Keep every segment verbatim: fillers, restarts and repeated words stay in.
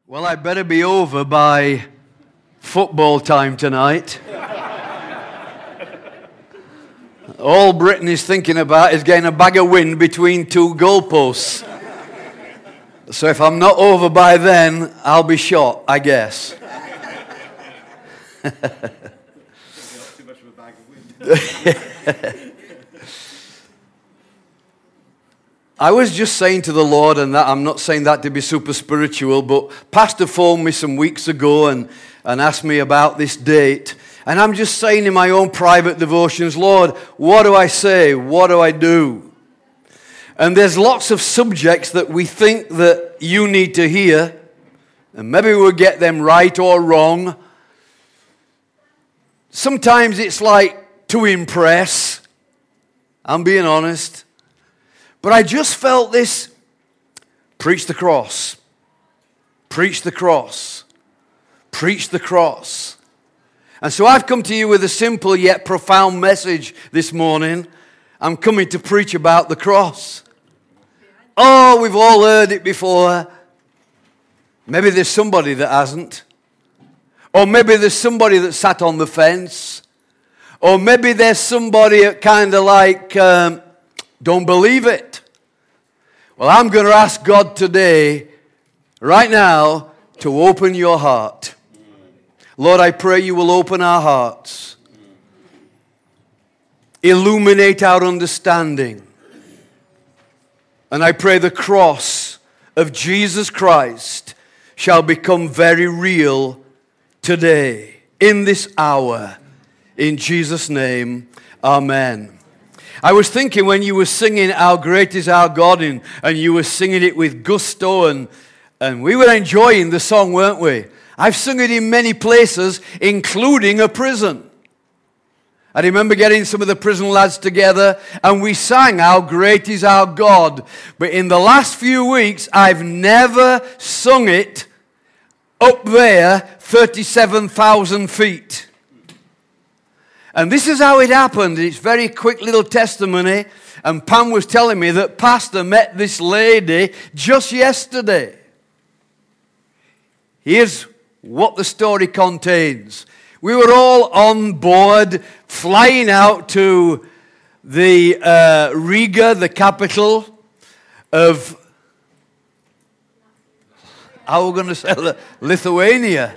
Well, I better be over by football time tonight. All Britain is thinking about is getting a bag of wind between two goalposts. So if I'm not over by then, I'll be shot, I guess. Too much of a bag of wind. I was just saying to the Lord, and that I'm not saying that to be super spiritual, but Pastor phoned me some weeks ago and, and asked me about this date. And I'm just saying in my own private devotions, Lord, what do I say? What do I do? And there's lots of subjects that we think that you need to hear, and maybe we'll get them right or wrong. Sometimes it's like to impress. I'm being honest. But I just felt this, preach the cross, preach the cross, preach the cross. And so I've come to you with a simple yet profound message this morning. I'm coming to preach about the cross. Oh, we've all heard it before. Maybe there's somebody that hasn't. Or maybe there's somebody that sat on the fence. Or maybe there's somebody that kind of like... Um, don't believe it. Well, I'm going to ask God today, right now, to open your heart. Lord, I pray you will open our hearts. Illuminate our understanding. And I pray the cross of Jesus Christ shall become very real today, in this hour. In Jesus' name, amen. I was thinking when you were singing How Great Is Our God, and, and you were singing it with gusto, and, and we were enjoying the song, weren't we? I've sung it in many places, including a prison. I remember getting some of the prison lads together, and we sang How Great Is Our God. But in the last few weeks, I've never sung it up there, thirty-seven thousand feet. And this is how it happened. It's a very quick little testimony. And Pam was telling me that Pastor met this lady just yesterday. Here's what the story contains. We were all on board, flying out to the uh, Riga, the capital of, how are we going to say that? Lithuania.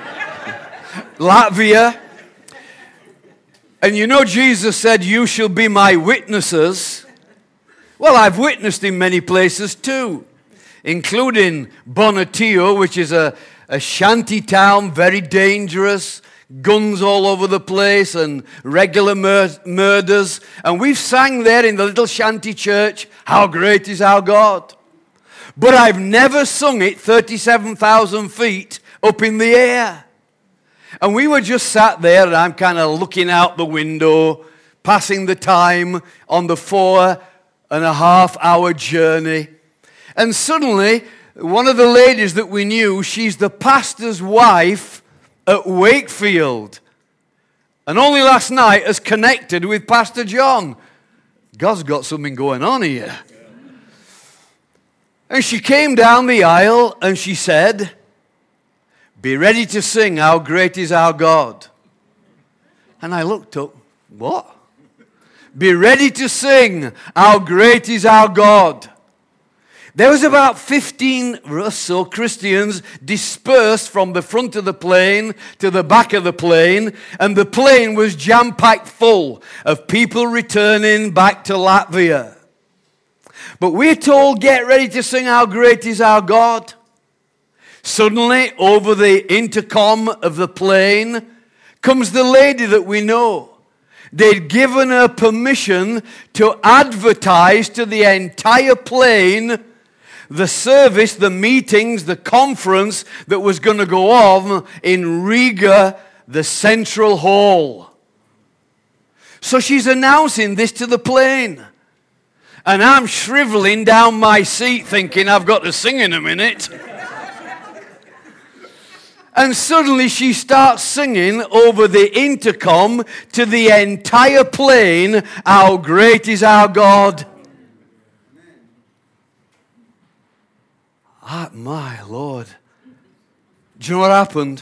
Latvia. And you know Jesus said, you shall be my witnesses. Well, I've witnessed in many places too, including Bonatio, which is a, a shanty town, very dangerous, guns all over the place and regular mur- murders. And we've sang there in the little shanty church, How Great Is Our God. But I've never sung it thirty-seven thousand feet up in the air. And we were just sat there, and I'm kind of looking out the window, passing the time on the four and a half hour journey. And suddenly, one of the ladies that we knew, she's the pastor's wife at Wakefield. And only last night has connected with Pastor John. God's got something going on here. And she came down the aisle, and she said, be ready to sing, How Great Is Our God. And I looked up, what? Be ready to sing, How Great Is Our God. There was about fifteen or so Christians dispersed from the front of the plane to the back of the plane, and the plane was jam-packed full of people returning back to Latvia. But we're told, get ready to sing, How Great Is Our God. Suddenly, over the intercom of the plane, comes the lady that we know. They'd given her permission to advertise to the entire plane the service, the meetings, the conference that was going to go on in Riga, the Central Hall. So she's announcing this to the plane. And I'm shriveling down my seat thinking I've got to sing in a minute. And suddenly she starts singing over the intercom to the entire plane, How Great Is Our God. Ah, my Lord. Do you know what happened?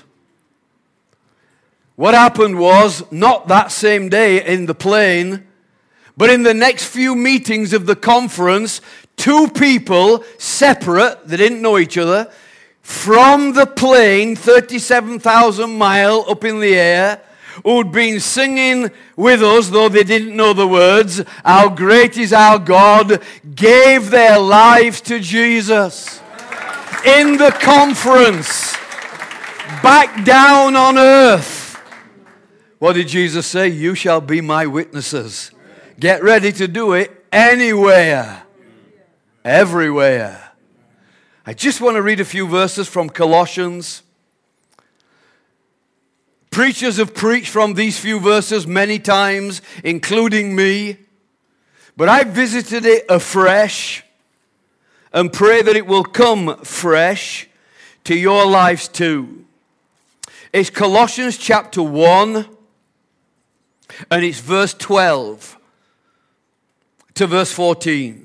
What happened was, not that same day in the plane, but in the next few meetings of the conference, two people, separate, they didn't know each other, from the plane, thirty-seven thousand miles up in the air, who'd been singing with us, though they didn't know the words, "How great is our God," gave their lives to Jesus. In the conference, back down on earth. What did Jesus say? You shall be my witnesses. Get ready to do it anywhere, everywhere. I just want to read a few verses from Colossians. Preachers have preached from these few verses many times, including me. But I visited it afresh and pray that it will come fresh to your lives too. It's Colossians chapter one, and it's verse twelve to verse fourteen.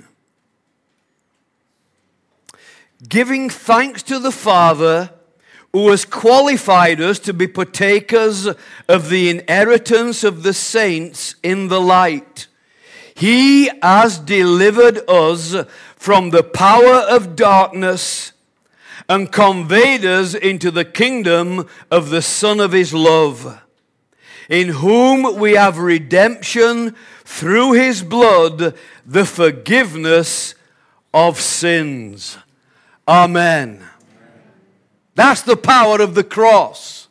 Giving thanks to the Father who has qualified us to be partakers of the inheritance of the saints in the light. He has delivered us from the power of darkness and conveyed us into the kingdom of the Son of His love, in whom we have redemption through His blood, the forgiveness of sins. Amen. That's the power of the cross.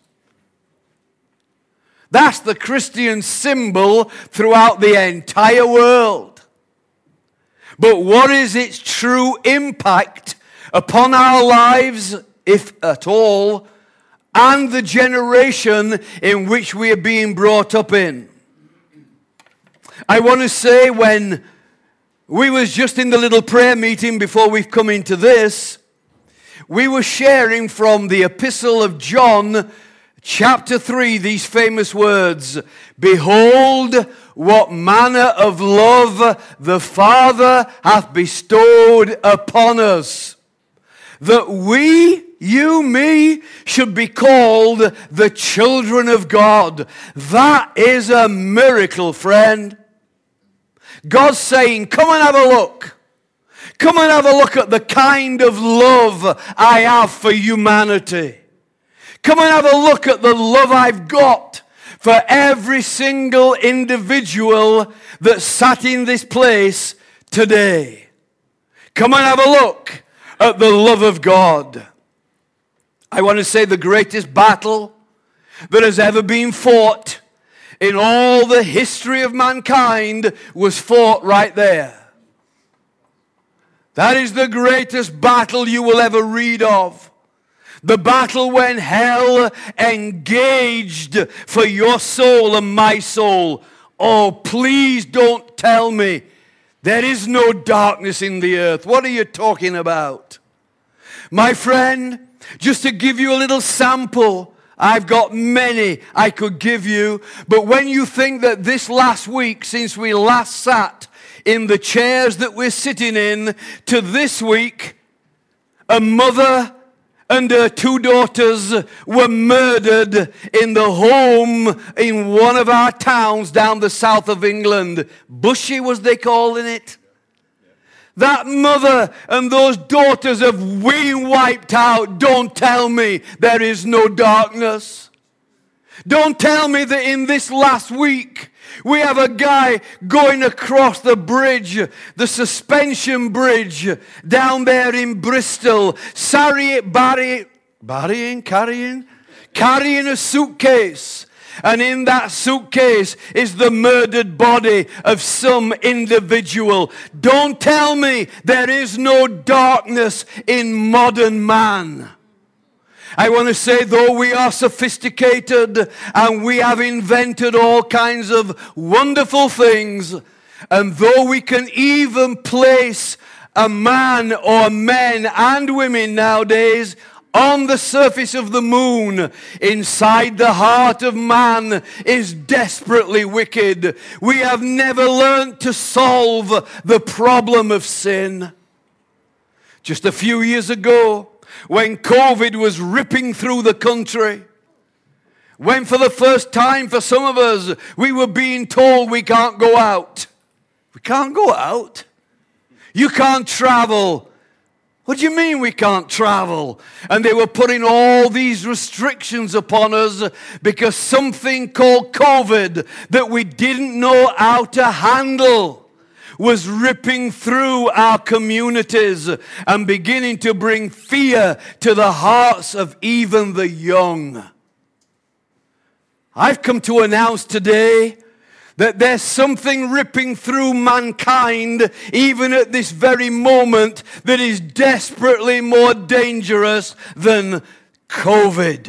That's the Christian symbol throughout the entire world. But what is its true impact upon our lives, if at all, and the generation in which we are being brought up in? I want to say, when we was just in the little prayer meeting before we've come into this, we were sharing from the epistle of John, chapter three, these famous words, "Behold, what manner of love the Father hath bestowed upon us, that we, you, me, should be called the children of God." That is a miracle, friend. God's saying, come and have a look. Come and have a look at the kind of love I have for humanity. Come and have a look at the love I've got for every single individual that sat in this place today. Come and have a look at the love of God. I want to say the greatest battle that has ever been fought in all the history of mankind was fought right there. That is the greatest battle you will ever read of. The battle when hell engaged for your soul and my soul. Oh, please don't tell me there is no darkness in the earth. What are you talking about? My friend, just to give you a little sample, I've got many I could give you, but when you think that this last week, since we last sat in the chairs that we're sitting in, to this week, a mother and her two daughters were murdered in the home in one of our towns down the south of England. Bushy, was they calling it? That mother and those daughters have been wiped out. Don't tell me there is no darkness. Don't tell me that in this last week we have a guy going across the bridge, the suspension bridge, down there in Bristol, Sarri, Barry, Barrying, carrying, carrying a suitcase. And in that suitcase is the murdered body of some individual. Don't tell me there is no darkness in modern man. I want to say, though we are sophisticated and we have invented all kinds of wonderful things, and though we can even place a man or men and women nowadays on the surface of the moon, inside the heart of man is desperately wicked. We have never learned to solve the problem of sin. Just a few years ago, when COVID was ripping through the country, when for the first time for some of us, we were being told we can't go out. We can't go out. You can't travel. What do you mean we can't travel? And they were putting all these restrictions upon us because something called COVID that we didn't know how to handle was ripping through our communities and beginning to bring fear to the hearts of even the young. I've come to announce today that there's something ripping through mankind, even at this very moment, that is desperately more dangerous than COVID.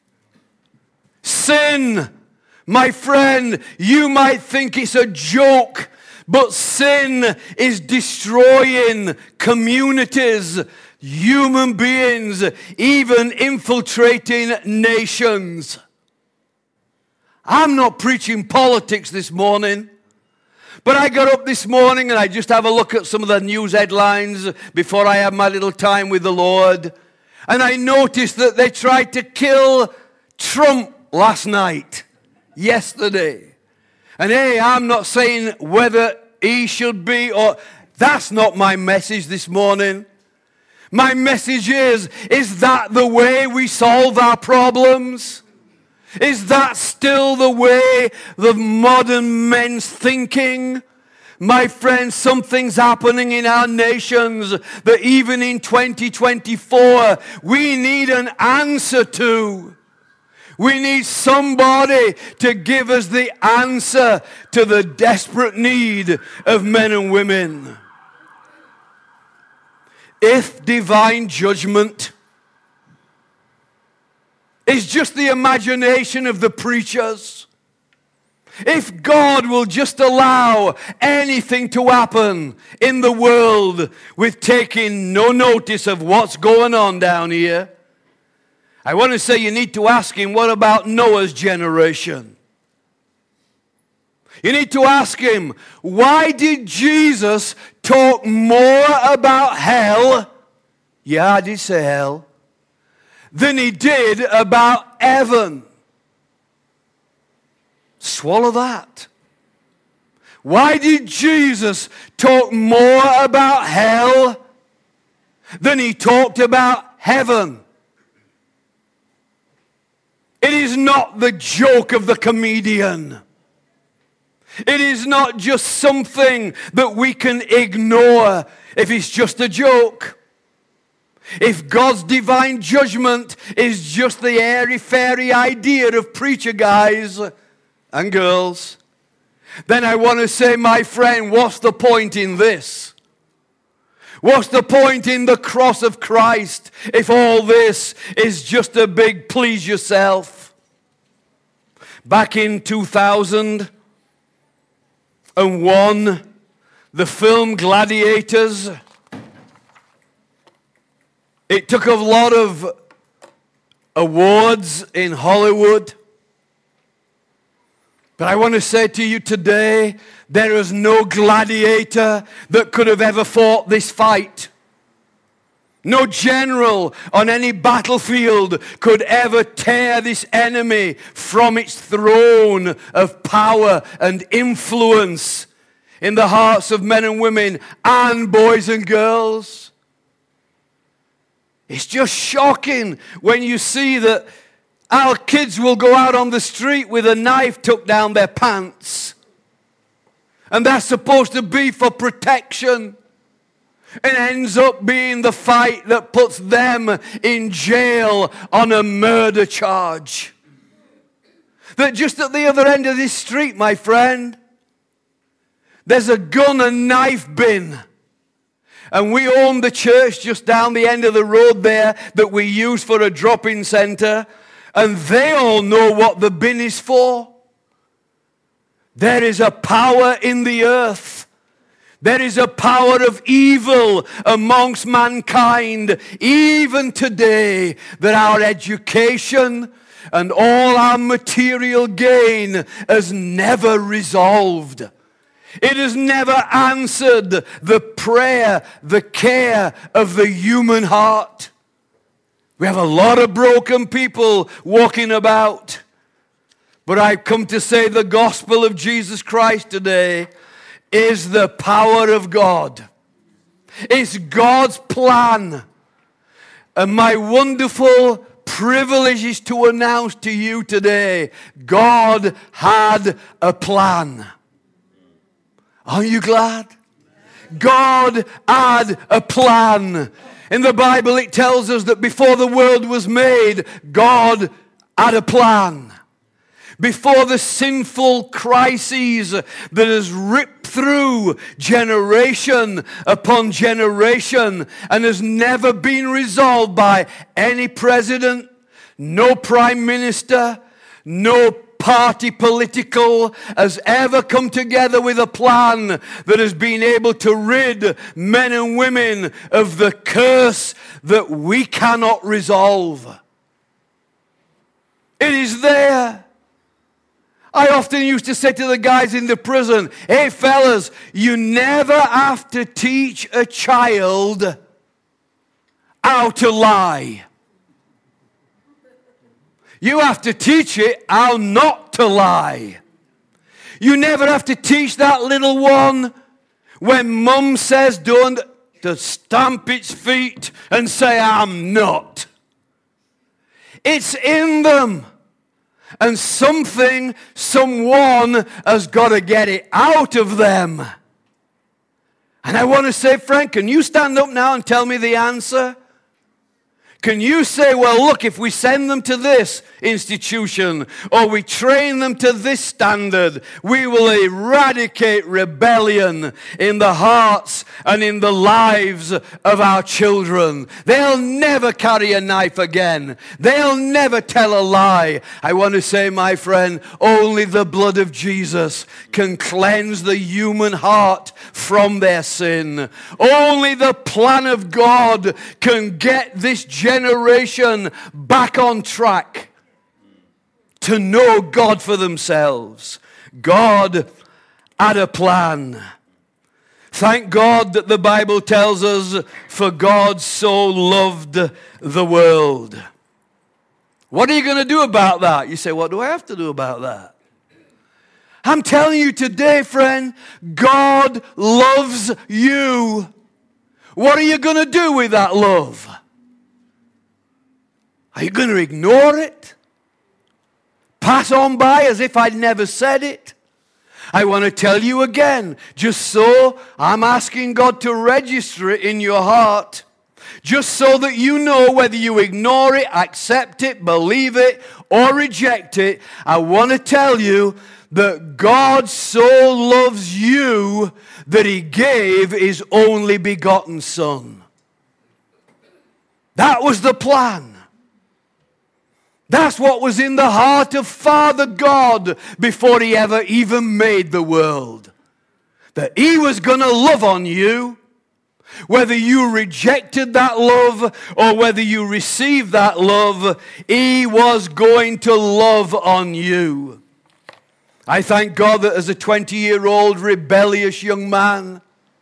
Sin. My friend, you might think it's a joke, but sin is destroying communities, human beings, even infiltrating nations. I'm not preaching politics this morning, but I got up this morning and I just have a look at some of the news headlines before I have my little time with the Lord. And I noticed that they tried to kill Trump last night, yesterday. And hey, I'm not saying whether he should be or... That's not my message this morning. My message is, is that the way we solve our problems? Is that still the way the modern men's thinking? My friends, something's happening in our nations that even in twenty twenty-four, we need an answer to. We need somebody to give us the answer to the desperate need of men and women. If divine judgment is just the imagination of the preachers, if God will just allow anything to happen in the world with taking no notice of what's going on down here, I want to say you need to ask him, what about Noah's generation? You need to ask him, why did Jesus talk more about hell? Yeah, I did say hell. Than he did about heaven. Swallow that. Why did Jesus talk more about hell than he talked about heaven? It is not the joke of the comedian. It is not just something that we can ignore if it's just a joke. If God's divine judgment is just the airy-fairy idea of preacher guys and girls, then I want to say, my friend, what's the point in this? What's the point in the cross of Christ if all this is just a big please yourself? Back in two thousand one, the film Gladiators, it took a lot of awards in Hollywood. But I want to say to you today, there is no gladiator that could have ever fought this fight. No general on any battlefield could ever tear this enemy from its throne of power and influence in the hearts of men and women and boys and girls. It's just shocking when you see that our kids will go out on the street with a knife tucked down their pants. And that's supposed to be for protection. And ends up being the fight that puts them in jail on a murder charge. That just at the other end of this street, my friend, there's a gun and knife bin. And we own the church just down the end of the road there that we use for a drop-in center. And they all know what the bin is for. There is a power in the earth. There is a power of evil amongst mankind, even today, that our education and all our material gain has never resolved. It has never answered the prayer, the care of the human heart. We have a lot of broken people walking about. But I've come to say the gospel of Jesus Christ today is the power of God. It's God's plan. And my wonderful privilege is to announce to you today, God had a plan. Are you glad? God had a plan. In the Bible it tells us that before the world was made, God had a plan. Before the sinful crises that has ripped through generation upon generation and has never been resolved by any president, no prime minister, no party political has ever come together with a plan that has been able to rid men and women of the curse that we cannot resolve. It is there. I often used to say to the guys in the prison, hey fellas, you never have to teach a child how to lie. You have to teach it how not to lie. You never have to teach that little one when mum says don't, to stamp its feet and say I'm not. It's in them. And something, someone has got to get it out of them. And I want to say, Frank, can you stand up now and tell me the answer? Can you say, well, look, if we send them to this institution or we train them to this standard, we will eradicate rebellion in the hearts and in the lives of our children. They'll never carry a knife again. They'll never tell a lie. I want to say, my friend, only the blood of Jesus can cleanse the human heart from their sin. Only the plan of God can get this generation back on track to know God for themselves. God had a plan. Thank God that the Bible tells us, for God so loved the world. What are you going to do about that? You say, what do I have to do about that? I'm telling you today, friend, God loves you. What are you going to do with that love? Are you going to ignore it? Pass on by as if I'd never said it? I want to tell you again, just so I'm asking God to register it in your heart, just so that you know whether you ignore it, accept it, believe it, or reject it. I want to tell you that God so loves you that He gave His only begotten Son. That was the plan. That's what was in the heart of Father God before He ever even made the world. That He was going to love on you. Whether you rejected that love or whether you received that love, He was going to love on you. I thank God that as a twenty-year-old rebellious young man,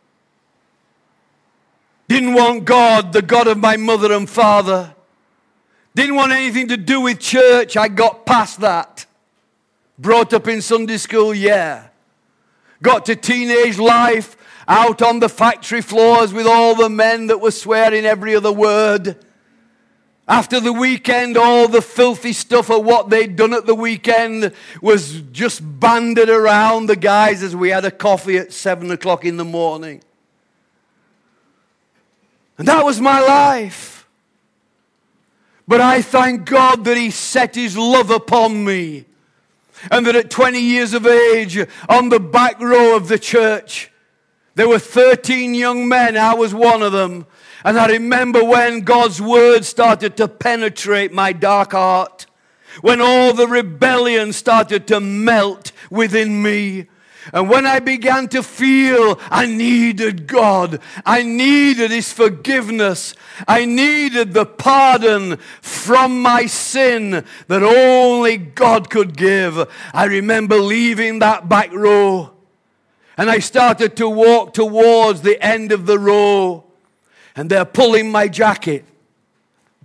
didn't want God, the God of my mother and father, didn't want anything to do with church. I got past that. Brought up in Sunday school, yeah. Got to teenage life, out on the factory floors with all the men that were swearing every other word. After the weekend, all the filthy stuff of what they'd done at the weekend was just banded around the guys as we had a coffee at seven o'clock in the morning. And that was my life. But I thank God that He set His love upon me. And that at twenty years of age, on the back row of the church, there were thirteen young men. I was one of them. And I remember when God's word started to penetrate my dark heart. When all the rebellion started to melt within me. And when I began to feel I needed God, I needed His forgiveness, I needed the pardon from my sin that only God could give, I remember leaving that back row. And I started to walk towards the end of the row. And they're pulling my jacket.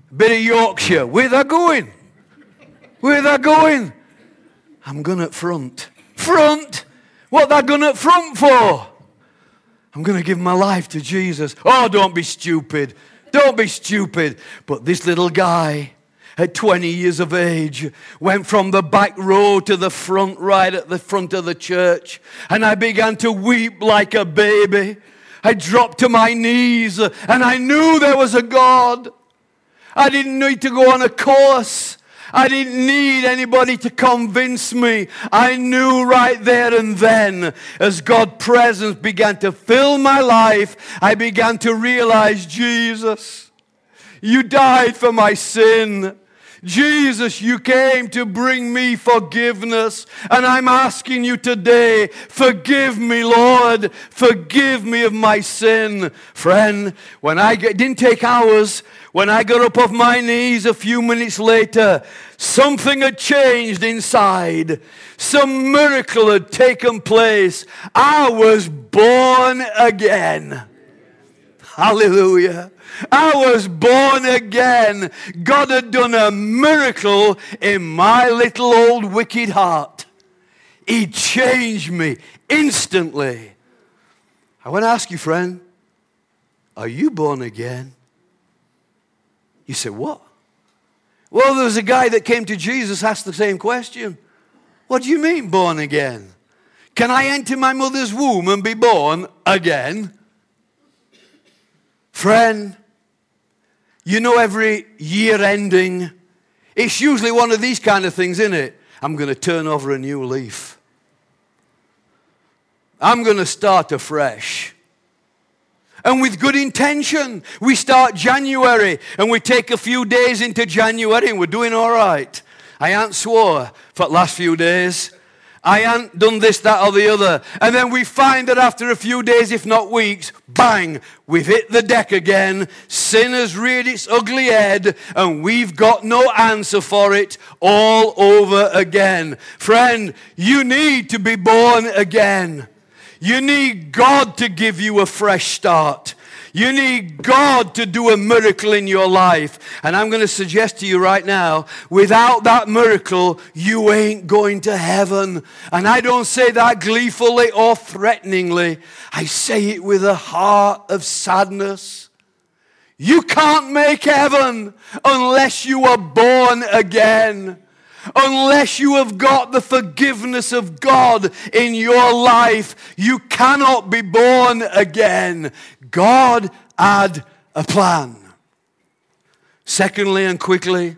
Bit of Yorkshire. Where they going? Where they going? I'm going up front. Front? What they going up front for? I'm going to give my life to Jesus. Oh, don't be stupid. Don't be stupid. But this little guy, at twenty years of age, went from the back row to the front, right at the front of the church. And I began to weep like a baby. I dropped to my knees and I knew there was a God. I didn't need to go on a course. I didn't need anybody to convince me. I knew right there and then, as God's presence began to fill my life, I began to realize, Jesus, you died for my sin. Jesus, you came to bring me forgiveness. And I'm asking you today, forgive me, Lord. Forgive me of my sin. Friend, when I get, it didn't take hours. When I got up off my knees a few minutes later, something had changed inside. Some miracle had taken place. I was born again. Hallelujah. I was born again. God had done a miracle in my little old wicked heart. He changed me instantly. I want to ask you, friend, are you born again? You say, what? Well, there was a guy that came to Jesus, asked the same question. What do you mean, born again? Can I enter my mother's womb and be born again? Friend, you know every year ending, it's usually one of these kind of things, isn't it? I'm going to turn over a new leaf. I'm going to start afresh. And with good intention, we start January and we take a few days into January and we're doing all right. I ain't swore for the last few days. I ain't done this, that, or the other. And then we find that after a few days, if not weeks, bang, we've hit the deck again. Sin has reared its ugly head, and we've got no answer for it all over again. Friend, you need to be born again. You need God to give you a fresh start. You need God to do a miracle in your life. And I'm going to suggest to you right now, without that miracle, you ain't going to heaven. And I don't say that gleefully or threateningly. I say it with a heart of sadness. You can't make heaven unless you are born again. Unless you have got the forgiveness of God in your life, you cannot be born again. God had a plan. Secondly and quickly,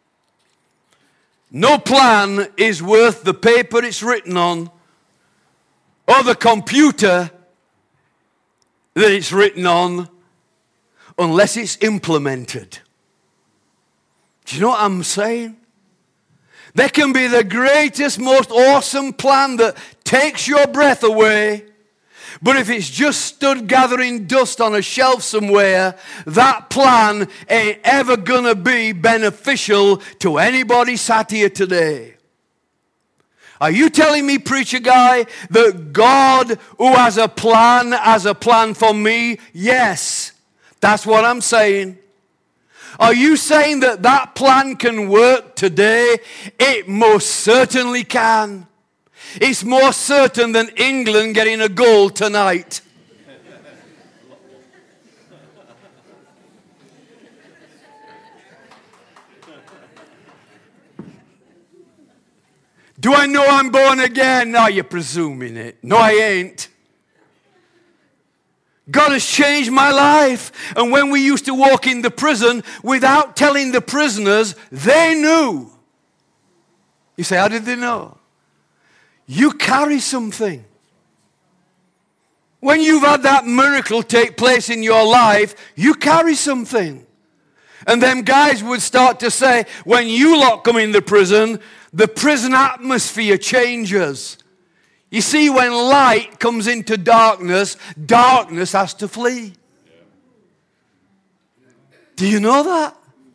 no plan is worth the paper it's written on or the computer that it's written on unless it's implemented. Do you know what I'm saying? There can be the greatest, most awesome plan that takes your breath away, but if it's just stood gathering dust on a shelf somewhere, that plan ain't ever going to be beneficial to anybody sat here today. Are you telling me, preacher guy, that God, who has a plan, has a plan for me? Yes, that's what I'm saying. Are you saying that that plan can work today? It most certainly can. It's more certain than England getting a goal tonight. Do I know I'm born again? No, you're presuming it. No, I ain't. God has changed my life. And when we used to walk in the prison, without telling the prisoners, they knew. You say, how did they know? You carry something. When you've had that miracle take place in your life, you carry something. And them guys would start to say, when you lot come in the prison, the prison atmosphere changes. You see, when light comes into darkness, darkness has to flee. Do you know that?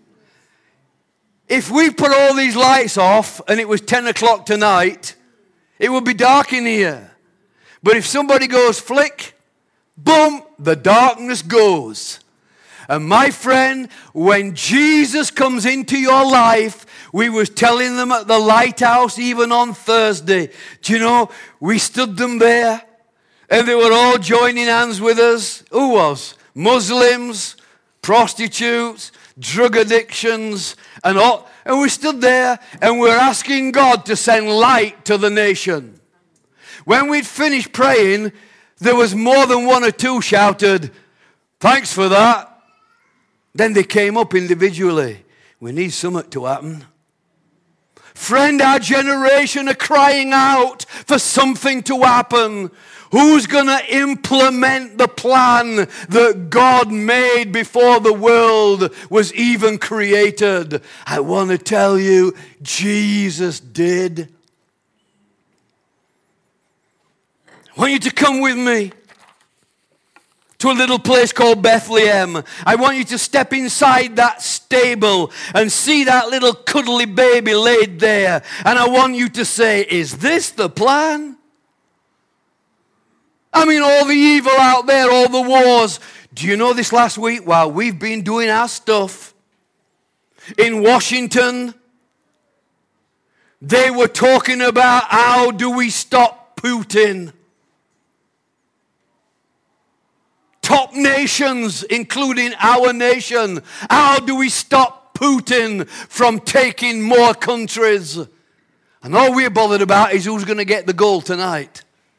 If we put all these lights off and it was ten o'clock tonight, it would be dark in here. But if somebody goes flick, boom, the darkness goes. And my friend, when Jesus comes into your life, we was telling them at the lighthouse even on Thursday, do you know, we stood them there and they were all joining hands with us. Who was? Muslims, prostitutes, drug addictions, and all. And we stood there and we're asking God to send light to the nation. When we'd finished praying, there was more than one or two shouted, "Thanks for that." Then they came up individually. We need something to happen. Friend, our generation are crying out for something to happen. Who's going to implement the plan that God made before the world was even created? I want to tell you, Jesus did. I want you to come with me to a little place called Bethlehem. I want you to step inside that stable and see that little cuddly baby laid there. And I want you to say, is this the plan? I mean, all the evil out there, all the wars. Do you know this last week, while we've been doing our stuff in Washington, they were talking about how do we stop Putin? Top nations, including our nation. How do we stop Putin from taking more countries? And all we're bothered about is who's going to get the gold tonight.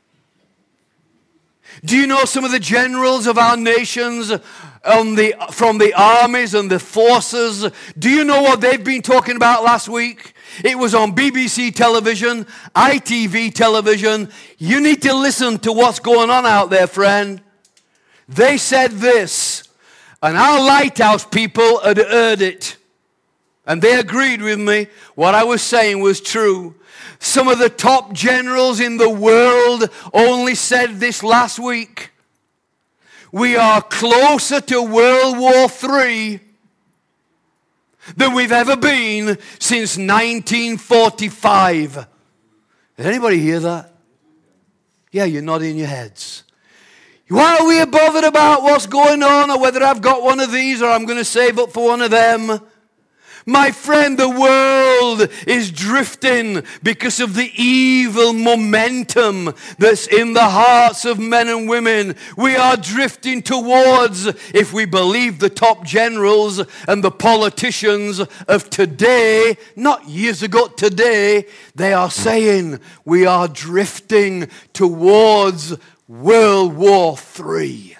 Do you know some of the generals of our nations on the, from the armies and the forces? Do you know what they've been talking about last week? It was on B B C television, I T V television. You need to listen to what's going on out there, friend. They said this, and our lighthouse people had heard it, and they agreed with me. What I was saying was true. Some of the top generals in the world only said this last week. We are closer to World War Three than we've ever been since nineteen forty-five. Did anybody hear that? Yeah, you're nodding your heads. Why are we bothered about what's going on or whether I've got one of these or I'm going to save up for one of them? My friend, the world is drifting because of the evil momentum that's in the hearts of men and women. We are drifting towards, if we believe the top generals and the politicians of today, not years ago, today, they are saying we are drifting towards World War Three.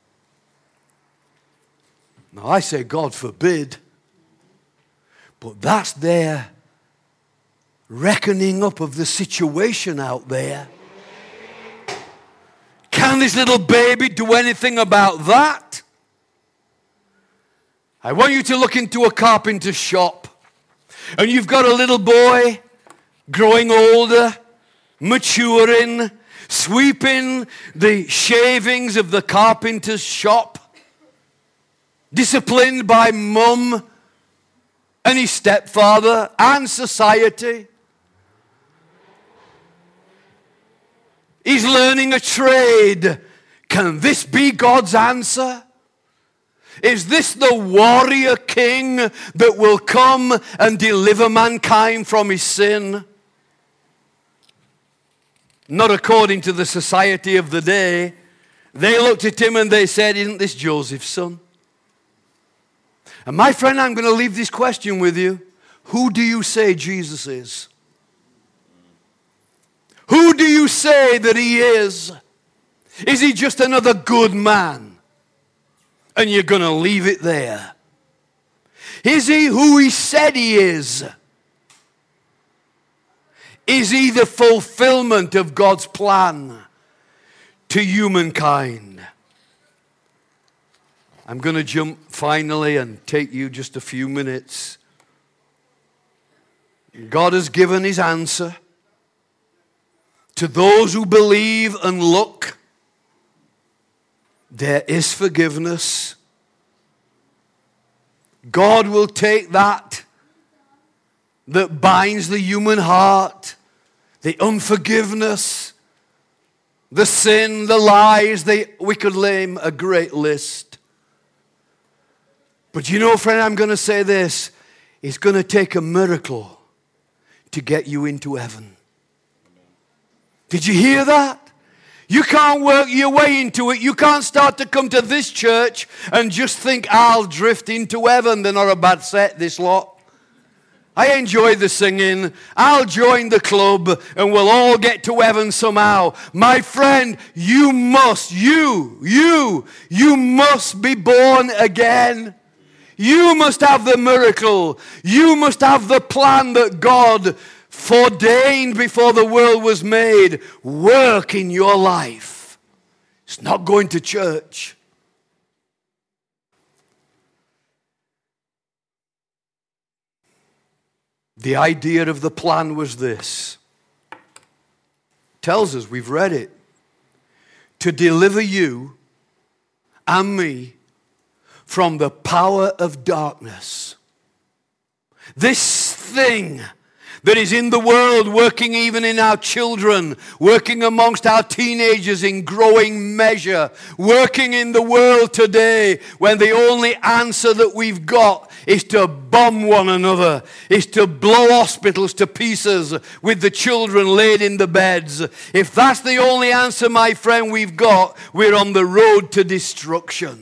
Now I say, God forbid. But that's their reckoning up of the situation out there. Can this little baby do anything about that? I want you to look into a carpenter's shop. And you've got a little boy growing older, maturing, sweeping the shavings of the carpenter's shop, disciplined by mum and his stepfather and society. He's learning a trade. Can this be God's answer? Is this the warrior king that will come and deliver mankind from his sin? Not according to the society of the day. They looked at him and they said, isn't this Joseph's son? And my friend, I'm going to leave this question with you. Who do you say Jesus is? Who do you say that he is? Is he just another good man? And you're going to leave it there. Is he who he said he is? Is he the fulfillment of God's plan to humankind? I'm going to jump finally and take you just a few minutes. God has given his answer. To those who believe and look, there is forgiveness. God will take that that binds the human heart, the unforgiveness, the sin, the lies, the, we could name a great list. But you know, friend, I'm going to say this. It's going to take a miracle to get you into heaven. Did you hear that? You can't work your way into it. You can't start to come to this church and just think, I'll drift into heaven. They're not a bad set, this lot. I enjoy the singing. I'll join the club and we'll all get to heaven somehow. My friend, you must, you, you, you must be born again. You must have the miracle. You must have the plan that God foreordained before the world was made work in your life. It's not going to church. The idea of the plan was this. It tells us, we've read it, to deliver you and me from the power of darkness. This thing that is in the world, working even in our children, working amongst our teenagers in growing measure, working in the world today when the only answer that we've got is to bomb one another, is to blow hospitals to pieces with the children laid in the beds. If that's the only answer, my friend, we've got, we're on the road to destruction.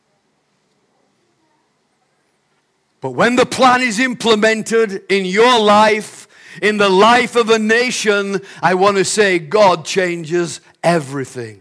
But when the plan is implemented in your life, in the life of a nation, I want to say God changes everything.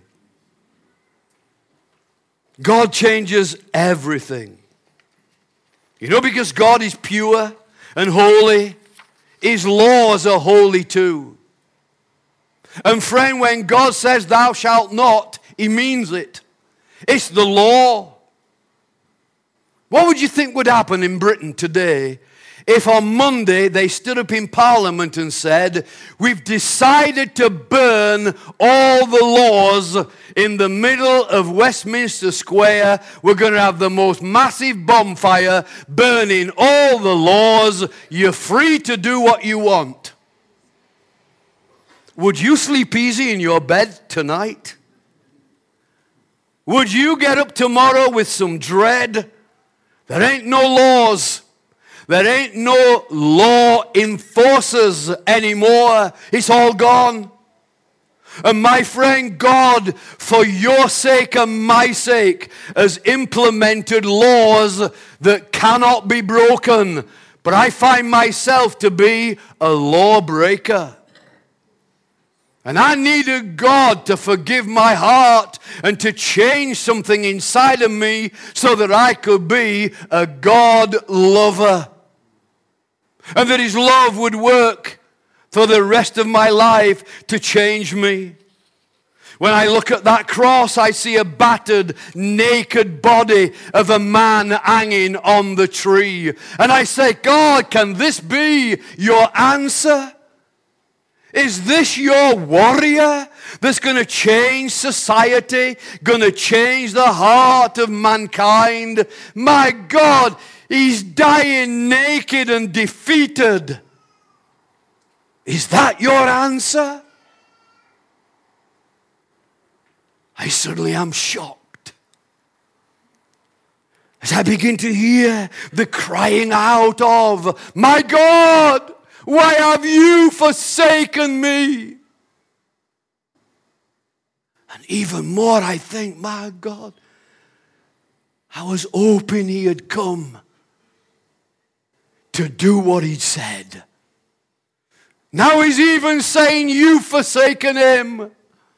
God changes everything. You know, because God is pure and holy, His laws are holy too. And friend, when God says thou shalt not, He means it. It's the law. What would you think would happen in Britain today if on Monday they stood up in Parliament and said, we've decided to burn all the laws in the middle of Westminster Square. We're going to have the most massive bonfire burning all the laws. You're free to do what you want. Would you sleep easy in your bed tonight? Would you get up tomorrow with some dread? There ain't no laws. There ain't no law enforcers anymore. It's all gone. And my friend, God, for your sake and my sake, has implemented laws that cannot be broken. But I find myself to be a lawbreaker. And I needed God to forgive my heart and to change something inside of me so that I could be a God lover. And that His love would work for the rest of my life to change me. When I look at that cross, I see a battered, naked body of a man hanging on the tree. And I say, God, can this be your answer? Is this your warrior that's going to change society, going to change the heart of mankind? My God, He's dying naked and defeated. Is that your answer? I suddenly am shocked as I begin to hear the crying out of, my God, why have you forsaken me? And even more, I think, my God, I was hoping He had come to do what He'd said. Now He's even saying, you've forsaken Him.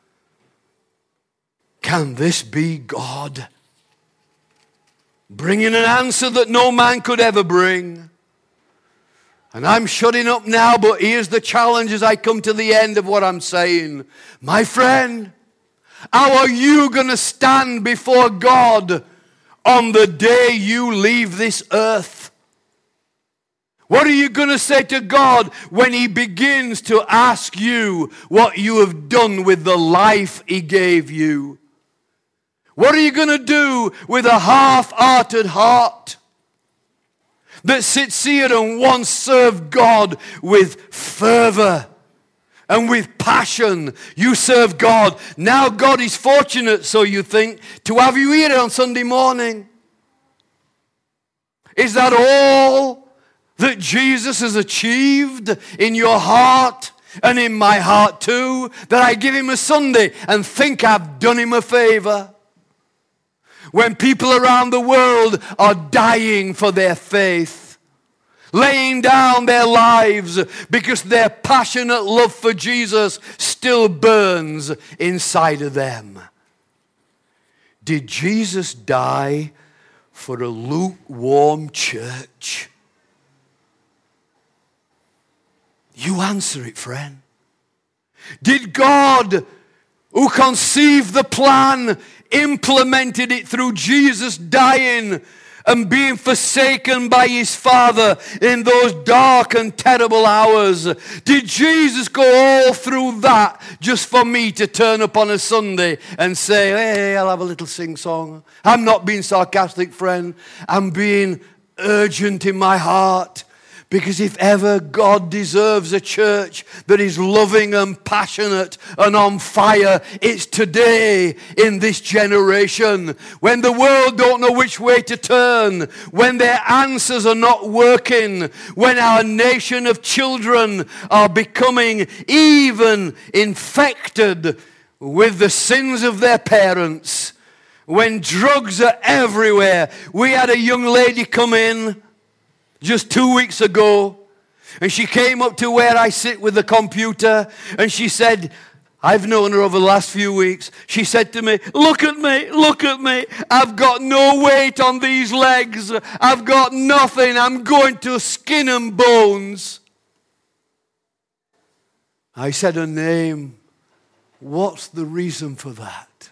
Can this be God? Bringing an answer that no man could ever bring. And I'm shutting up now, but here's the challenge as I come to the end of what I'm saying. My friend, how are you going to stand before God on the day you leave this earth? What are you going to say to God when He begins to ask you what you have done with the life He gave you? What are you going to do with a half-hearted heart that sits here and once served God with fervor and with passion? You serve God. Now God is fortunate, so you think, to have you here on Sunday morning. Is that all that Jesus has achieved in your heart and in my heart too? That I give him a Sunday and think I've done him a favor? When people around the world are dying for their faith, laying down their lives because their passionate love for Jesus still burns inside of them. Did Jesus die for a lukewarm church? You answer it, friend. Did God, who conceived the plan, implemented it through Jesus dying and being forsaken by his Father in those dark and terrible hours? Did Jesus go all through that just for me to turn up on a Sunday and say, hey, I'll have a little sing-song? I'm not being sarcastic, friend. I'm being urgent in my heart. Because if ever God deserves a church that is loving and passionate and on fire, it's today in this generation. When the world don't know which way to turn, when their answers are not working, when our nation of children are becoming even infected with the sins of their parents, when drugs are everywhere. We had a young lady come in just two weeks ago, and she came up to where I sit with the computer, and she said, I've known her over the last few weeks. She said to me, look at me, look at me. I've got no weight on these legs. I've got nothing. I'm going to skin and bones. I said her name. What's the reason for that?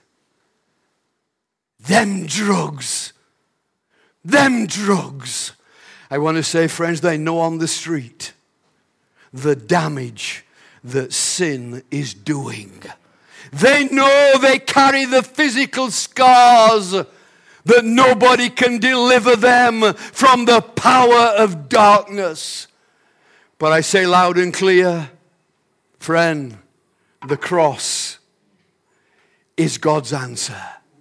Them drugs. Them drugs. I want to say, friends, they know on the street the damage that sin is doing. They know they carry the physical scars that nobody can deliver them from the power of darkness. But I say loud and clear, friend, the cross is God's answer.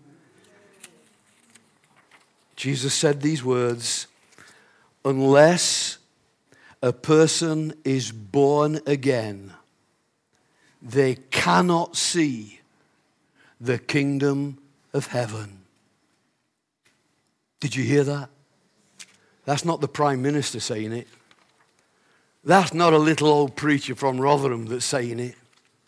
Jesus said these words, unless a person is born again, they cannot see the kingdom of heaven. Did you hear that? That's not the Prime Minister saying it. That's not a little old preacher from Rotherham that's saying it.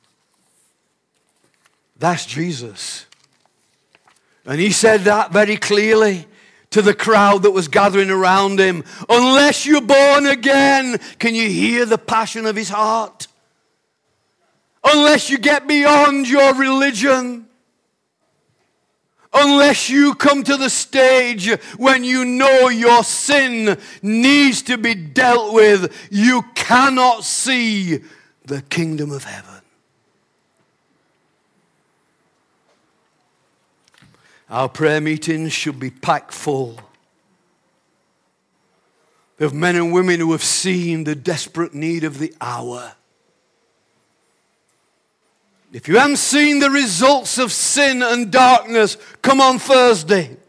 That's Jesus. And he said that very clearly to the crowd that was gathering around him. Unless you're born again, can you hear the passion of his heart? Unless you get beyond your religion, unless you come to the stage when you know your sin needs to be dealt with, you cannot see the kingdom of heaven. Our prayer meetings should be packed full of men and women who have seen the desperate need of the hour. If you haven't seen the results of sin and darkness, come on Thursday.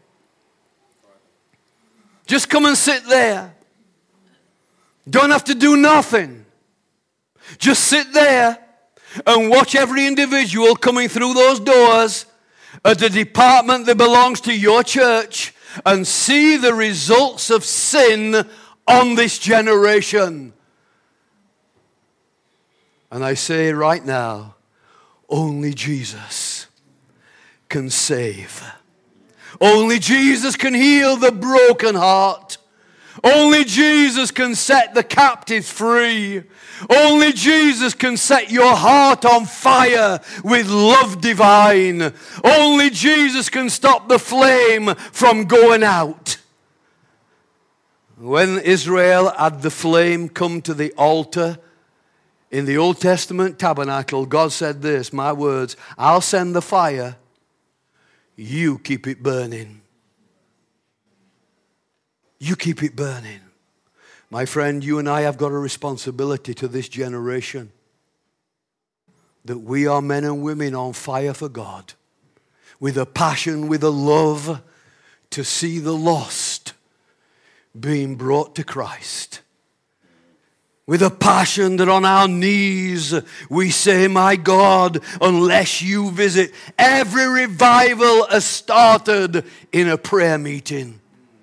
Just come and sit there. Don't have to do nothing. Just sit there and watch every individual coming through those doors at the department that belongs to your church and see the results of sin on this generation. And I say right now, only Jesus can save. Only Jesus can heal the broken heart. Only Jesus can set the captives free. Only Jesus can set your heart on fire with love divine. Only Jesus can stop the flame from going out. When Israel had the flame come to the altar in the Old Testament tabernacle, God said this, my words, I'll send the fire, you keep it burning. You keep it burning. My friend, you and I have got a responsibility to this generation that we are men and women on fire for God, with a passion, with a love to see the lost being brought to Christ. With a passion that on our knees we say, my God, unless you visit. Every revival has started in a prayer meeting.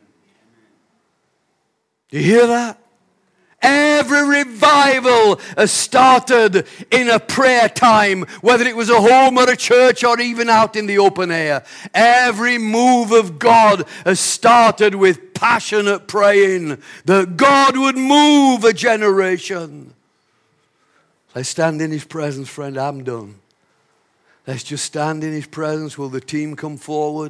Do you hear that? Every revival has started in a prayer time, whether it was a home or a church or even out in the open air. Every move of God has started with passionate praying that God would move a generation. Let's stand in His presence, friend. I'm done. Let's just stand in His presence. Will the team come forward?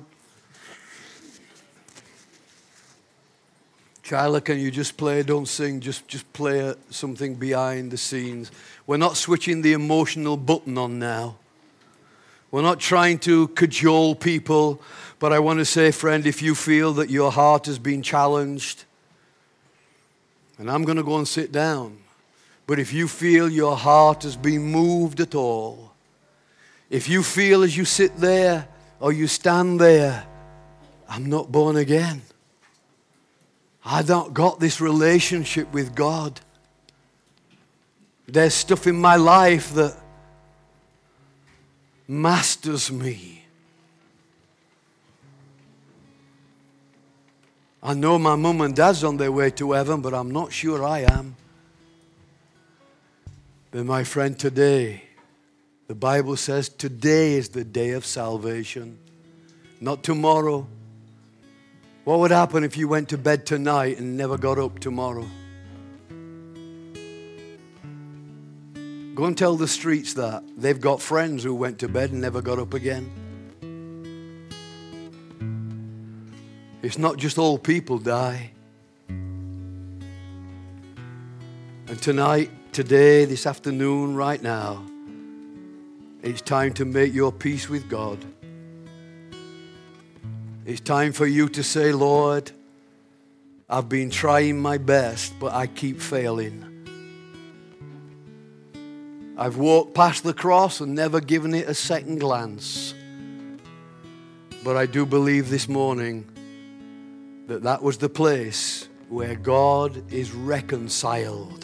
Kyla, can you just play? Don't sing. Just, just play something behind the scenes. We're not switching the emotional button on now. We're not trying to cajole people. But I want to say, friend, if you feel that your heart has been challenged, and I'm going to go and sit down. But if you feel your heart has been moved at all, if you feel as you sit there or you stand there, I'm not born again. I've not got this relationship with God. There's stuff in my life that masters me. I know my mum and dad's on their way to heaven, but I'm not sure I am. But my friend, today, the Bible says today is the day of salvation, not tomorrow. What would happen if you went to bed tonight and never got up tomorrow? Go and tell the streets that. They've got friends who went to bed and never got up again. It's not just old people die. And tonight, today, this afternoon, right now, it's time to make your peace with God. It's time for you to say, Lord, I've been trying my best, but I keep failing. I've walked past the cross and never given it a second glance. But I do believe this morning that that was the place where God is reconciled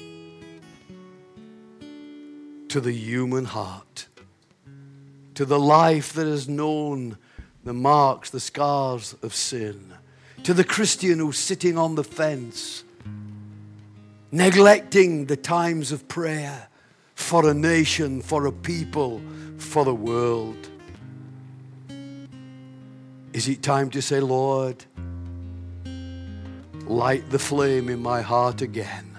to the human heart, to the life that has known the marks, the scars of sin, to the Christian who's sitting on the fence, neglecting the times of prayer for a nation, for a people, for the world. Is it time to say, Lord, light the flame in my heart again?